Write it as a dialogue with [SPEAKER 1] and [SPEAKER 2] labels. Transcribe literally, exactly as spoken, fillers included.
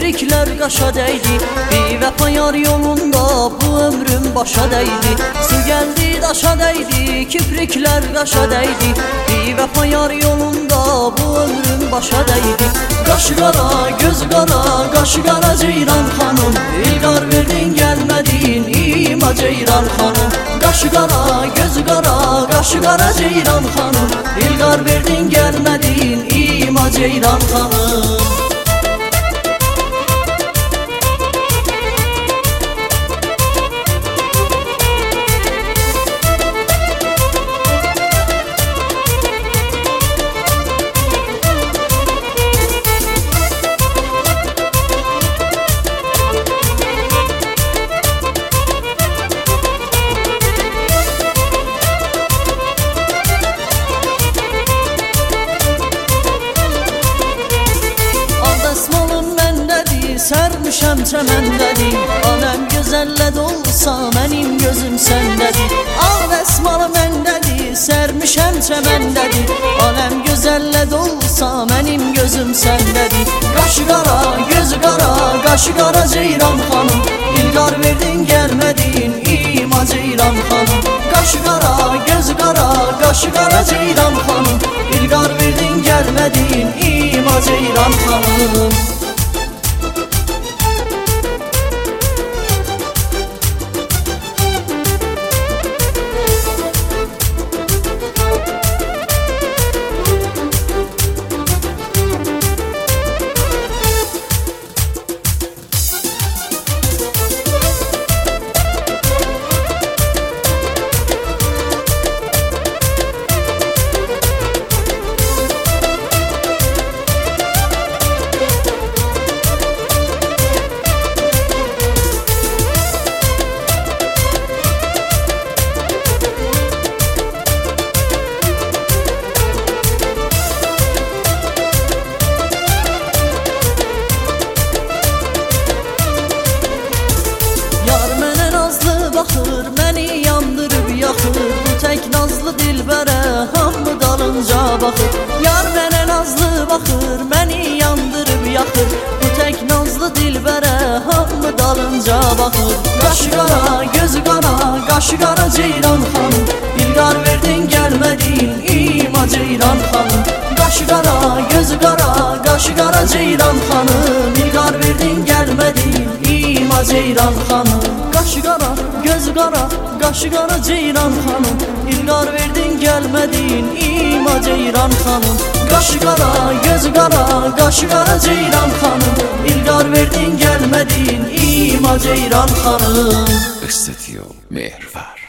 [SPEAKER 1] kiprikler qaşa dəydi. Bir vəfa yar yolunda bu ömrüm başa dəydi. Su gəldi daşa dəydi, kiprikler qaşa dəydi. Bir vəfa yar yolunda bu ömrüm başa dəydi. Qaşı qara, göz qara, qaşı qara Ceyran xanım, İlqar verdin gəlmədin ima Ceyran xanım. Qaşı qara, göz qara, qaşı qara Ceyran xanım, İlqar verdin gəlmədin ima Ceyran xanım. Sərmişəm çəməndədir, aləm gözəllə dolsa mənim gözüm səndədir. Ağ dəsmalı məndədir, sərmişəm çəməndədir, aləm gözəllə dolsa mənim gözüm səndədir. Qaşı qara, gözü qara, qaşı qara Ceyran xanım, İlqar verdin gəlmədin ima Ceyran xanım. Qaşı qara, gözü qara, qaşı qara Ceyran xanım, İlqar verdin gəlmədin ima Ceyran xanım. Baxır, məni yandırıb yaxır, bu tək nazlı dilbərə hamı dalınca baxır. Yar mənə nazlı baxır, məni yandırıb yaxır, bu tək nazlı dilbərə hamı dalınca baxır. Qaşı qara, gözü qara, qaşı qara Ceyran xanım, İlqar verdin gəlmədin ima Ceyran xanım. Qaşı qara, gözü qara, qaşı qara Ceyran xanım, İlqar verdin gəlmədin ima Ceyran xanım. Qaşı qara, göz qara, qaşı qara Ceyran xanım, İlqar verdin gəlmədin ima Ceyran xanım. Qaşı qara, göz qara, qaşı qara Ceyran xanım, İlqar verdin gəlmədin ima Ceyran xanım.
[SPEAKER 2] استديو مهرفر.